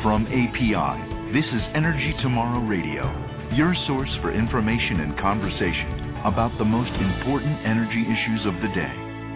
From API, this is Energy Tomorrow Radio, your source for information and conversation about the most important energy issues of the day.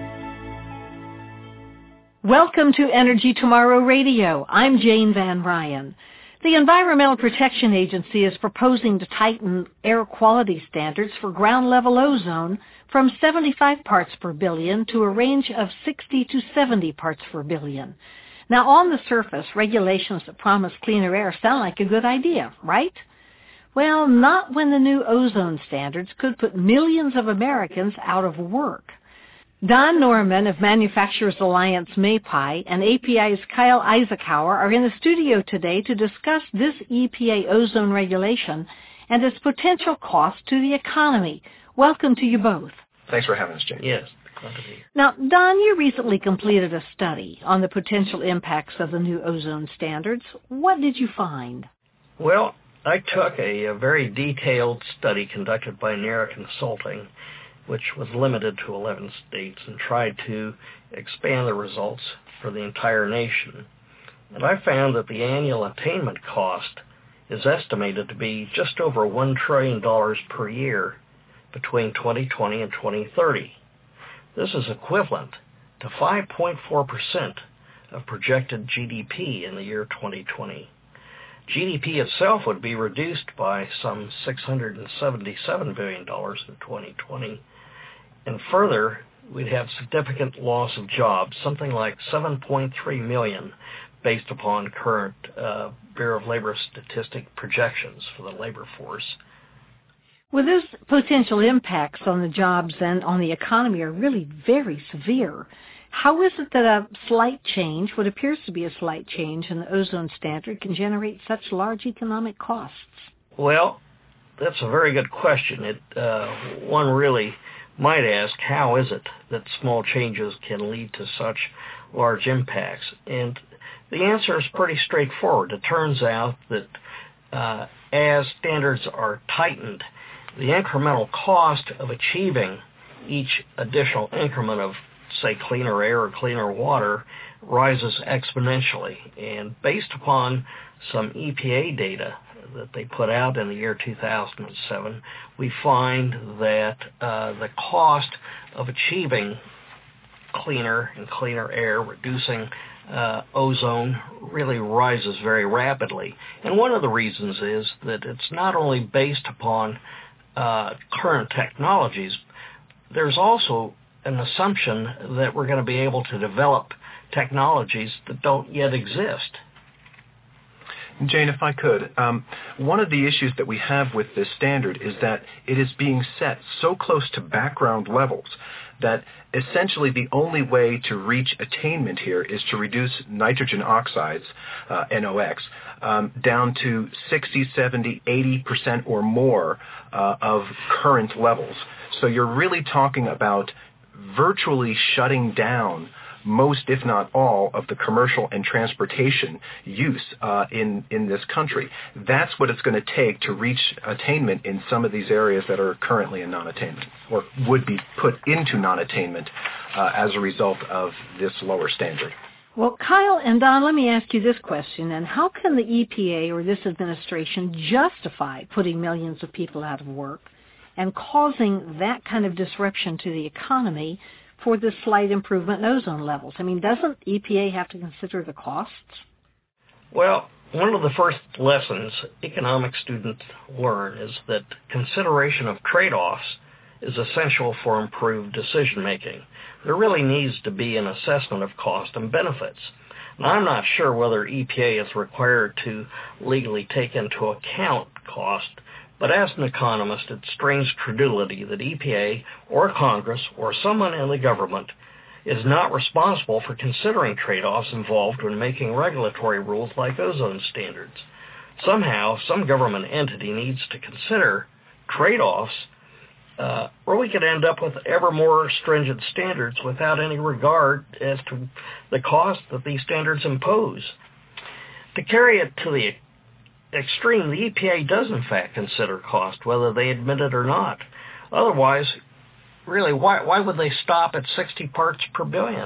Welcome to Energy Tomorrow Radio. I'm Jane Van Ryan. The Environmental Protection Agency is proposing to tighten air quality standards for ground-level ozone from 75 parts per billion to a range of 60 to 70 parts per billion. Now, on the surface, regulations that promise cleaner air sound like a good idea, right? Well, not when the new ozone standards could put millions of Americans out of work. Don Norman of Manufacturers Alliance MAPI and API's Kyle Eisenhower are in the studio today to discuss this EPA ozone regulation and its potential cost to the economy. Welcome to you both. Thanks for having us, Jane. Yes, glad to be here. Now, Don, you recently completed a study on the potential impacts of the new ozone standards. What did you find? Well, I took a very detailed study conducted by NERA Consulting, which was limited to 11 states, and tried to expand the results for the entire nation. And I found that the annual attainment cost is estimated to be just over $1 trillion per year between 2020 and 2030. This is equivalent to 5.4% of projected GDP in the year 2020. GDP itself would be reduced by some $677 billion in 2020. And further, we'd have significant loss of jobs, something like 7.3 million, based upon current Bureau of Labor Statistic projections for the labor force. Well, those potential impacts on the jobs and on the economy are really very severe. How is it that a slight change, what appears to be a slight change in the ozone standard, can generate such large economic costs? Well, that's a very good question. One really might ask, how is it that small changes can lead to such large impacts? And the answer is pretty straightforward. It turns out that as standards are tightened, the incremental cost of achieving each additional increment of, say, cleaner air or cleaner water rises exponentially. And based upon some EPA data that they put out in the year 2007, we find that the cost of achieving cleaner and cleaner air, reducing ozone, really rises very rapidly. And one of the reasons is that it's not only based upon current technologies, there's also an assumption that we're going to be able to develop technologies that don't yet exist. Jane, if I could, one of the issues that we have with this standard is that it is being set so close to background levels that essentially the only way to reach attainment here is to reduce nitrogen oxides, NOx, down to 60, 70, 80% or more of current levels. So you're really talking about virtually shutting down most, if not all, of the commercial and transportation use in this country. That's what it's going to take to reach attainment in some of these areas that are currently in non-attainment or would be put into non-attainment as a result of this lower standard. Well, Kyle and Don, let me ask you this question, and how can the EPA or this administration justify putting millions of people out of work and causing that kind of disruption to the economy for this slight improvement in ozone levels? I mean, doesn't EPA have to consider the costs? Well, one of the first lessons economic students learn is that consideration of trade-offs is essential for improved decision-making. There really needs to be an assessment of cost and benefits. Now, I'm not sure whether EPA is required to legally take into account cost, but as an economist, it strains credulity that EPA or Congress or someone in the government is not responsible for considering trade-offs involved when making regulatory rules like ozone standards. Somehow, some government entity needs to consider trade-offs, or we could end up with ever more stringent standards without any regard as to the cost that these standards impose. To carry it to the extreme, the EPA does in fact consider cost, whether they admit it or not. Otherwise, really, why would they stop at 60 parts per billion?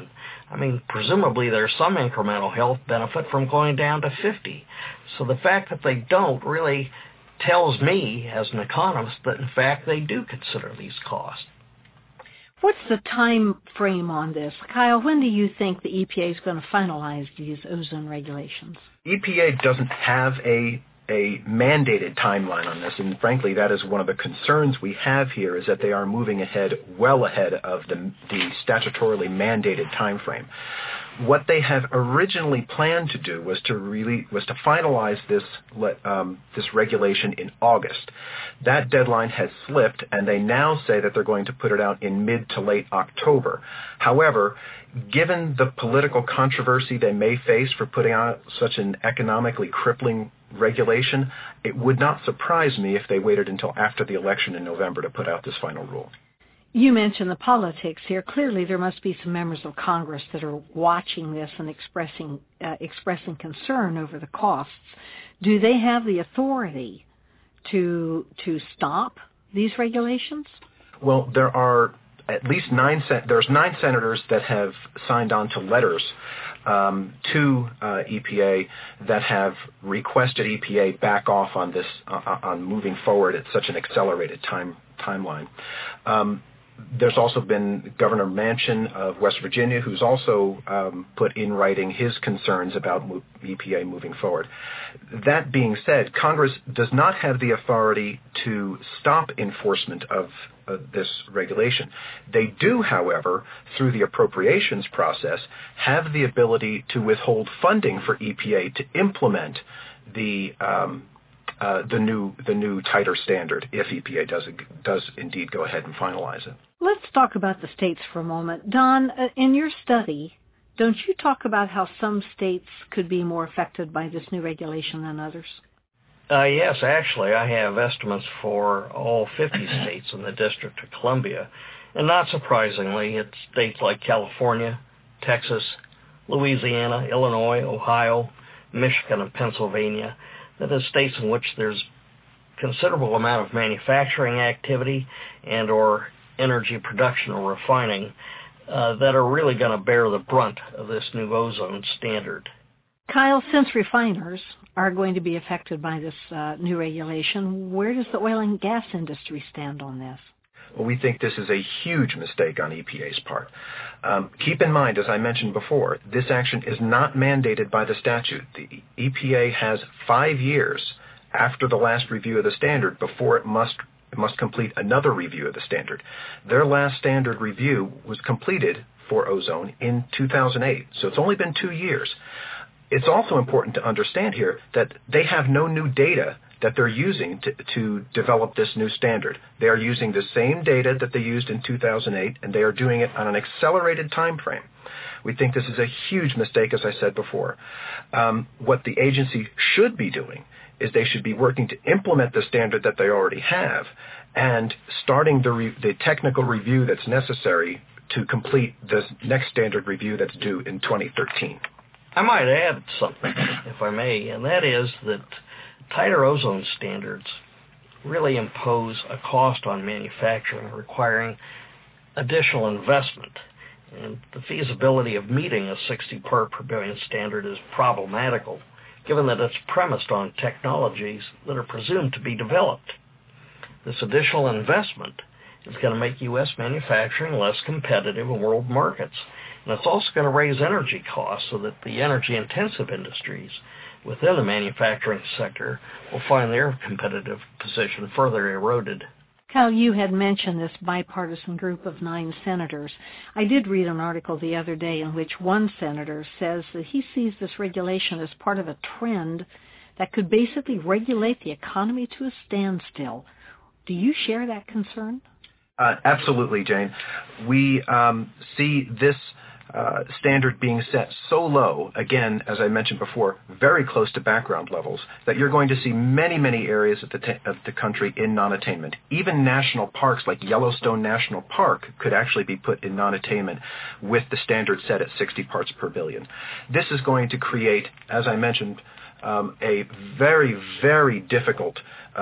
I mean, presumably there's some incremental health benefit from going down to 50. So the fact that they don't really tells me, as an economist, that in fact they do consider these costs. What's the time frame on this? Kyle, when do you think the EPA is going to finalize these ozone regulations? EPA doesn't have a mandated timeline on this, and frankly, that is one of the concerns we have here, is that they are moving ahead, well ahead of the statutorily mandated time frame. What they have originally planned to do was to finalize this regulation in August. That deadline has slipped, and they now say that they're going to put it out in mid to late October. However, given the political controversy they may face for putting out such an economically crippling regulation, it would not surprise me if they waited until after the election in November to put out this final rule. You mentioned the politics here. Clearly, there must be some members of Congress that are watching this and expressing concern over the costs. Do they have the authority to stop these regulations? Well, there are at least there's 9 senators that have signed on to letters to EPA that have requested EPA back off on this, on moving forward at such an accelerated timeline. There's also been Governor Manchin of West Virginia, who's also put in writing his concerns about EPA moving forward. That being said, Congress does not have the authority to stop enforcement of this regulation. They do, however, through the appropriations process, have the ability to withhold funding for EPA to implement the new tighter standard if EPA does indeed go ahead and finalize it. Let's talk about the states for a moment. Don, in your study, don't you talk about how some states could be more affected by this new regulation than others? Yes, actually, I have estimates for all 50 states in the District of Columbia. And not surprisingly, it's states like California, Texas, Louisiana, Illinois, Ohio, Michigan, and Pennsylvania. That is states in which there's considerable amount of manufacturing activity and or energy production or refining that are really going to bear the brunt of this new ozone standard. Kyle, since refiners are going to be affected by this new regulation, where does the oil and gas industry stand on this? Well, we think this is a huge mistake on EPA's part. Keep in mind, as I mentioned before, this action is not mandated by the statute. The EPA has 5 years after the last review of the standard before it must complete another review of the standard. Their last standard review was completed for ozone in 2008, so it's only been 2 years. It's also important to understand here that they have no new data that they're using to develop this new standard. They are using the same data that they used in 2008, and they are doing it on an accelerated time frame. We think this is a huge mistake, as I said before. What the agency should be doing is they should be working to implement the standard that they already have and starting the technical review that's necessary to complete the next standard review that's due in 2013. I might add something, if I may, and that is that tighter ozone standards really impose a cost on manufacturing requiring additional investment. And the feasibility of meeting a 60 part per billion standard is problematical, given that it's premised on technologies that are presumed to be developed. This additional investment is going to make U.S. manufacturing less competitive in world markets. And it's also going to raise energy costs so that the energy-intensive industries within the manufacturing sector will find their competitive position further eroded. Kyle, you had mentioned this bipartisan group of 9 senators. I did read an article the other day in which one senator says that he sees this regulation as part of a trend that could basically regulate the economy to a standstill. Do you share that concern? Absolutely, Jane. We see this standard being set so low, again, as I mentioned before, very close to background levels, that you're going to see many, many areas of the country in non-attainment. Even national parks like Yellowstone National Park could actually be put in non-attainment with the standard set at 60 parts per billion. This is going to create, as I mentioned, a very, very difficult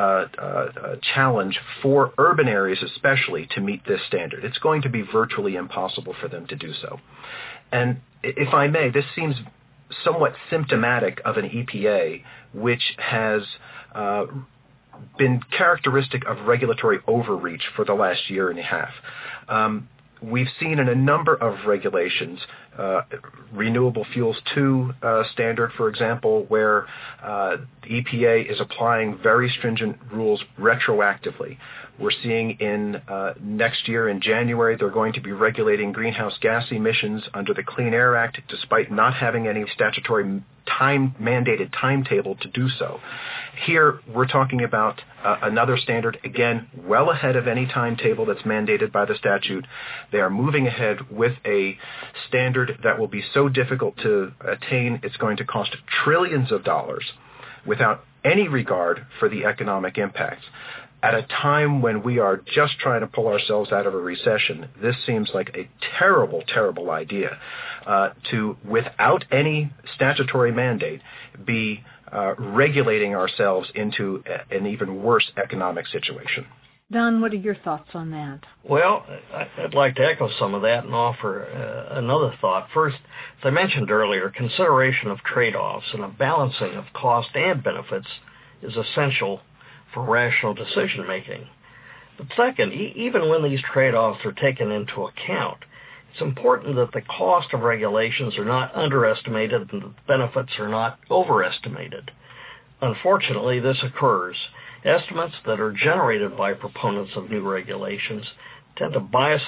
challenge for urban areas especially to meet this standard. It's going to be virtually impossible for them to do so. And if I may, this seems somewhat symptomatic of an EPA which has been characteristic of regulatory overreach for the last year and a half. We've seen in a number of regulations, Renewable Fuels 2 standard, for example, where the EPA is applying very stringent rules retroactively. We're seeing in next year in January they're going to be regulating greenhouse gas emissions under the Clean Air Act despite not having any statutory mandated timetable to do so. Here we're talking about another standard, again, well ahead of any timetable that's mandated by the statute. They are moving ahead with a standard that will be so difficult to attain it's going to cost trillions of dollars without any regard for the economic impacts. At a time when we are just trying to pull ourselves out of a recession, this seems like a terrible, terrible idea to, without any statutory mandate, be regulating ourselves into an even worse economic situation. Don, what are your thoughts on that? Well, I'd like to echo some of that and offer another thought. First, as I mentioned earlier, consideration of trade-offs and a balancing of cost and benefits is essential for rational decision-making. But second, even when these trade-offs are taken into account, it's important that the cost of regulations are not underestimated and the benefits are not overestimated. Unfortunately, this occurs. Estimates that are generated by proponents of new regulations tend to bias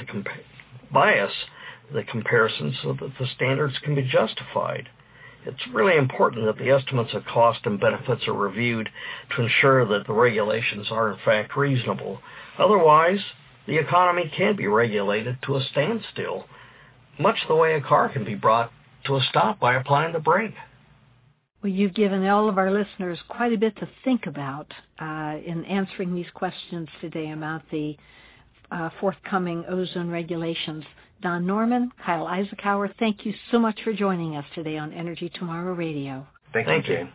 the comparison so that the standards can be justified. It's really important that the estimates of cost and benefits are reviewed to ensure that the regulations are in fact reasonable. Otherwise, the economy can be regulated to a standstill, much the way a car can be brought to a stop by applying the brake. Well, you've given all of our listeners quite a bit to think about in answering these questions today about the forthcoming ozone regulations. Don Norman, Kyle Eisenhower, thank you so much for joining us today on Energy Tomorrow Radio. Thank you, Jane.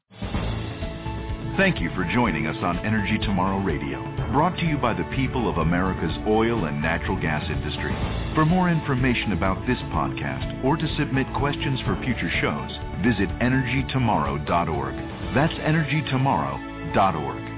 Thank you for joining us on Energy Tomorrow Radio, brought to you by the people of America's oil and natural gas industry. For more information about this podcast or to submit questions for future shows, visit energytomorrow.org. That's energytomorrow.org.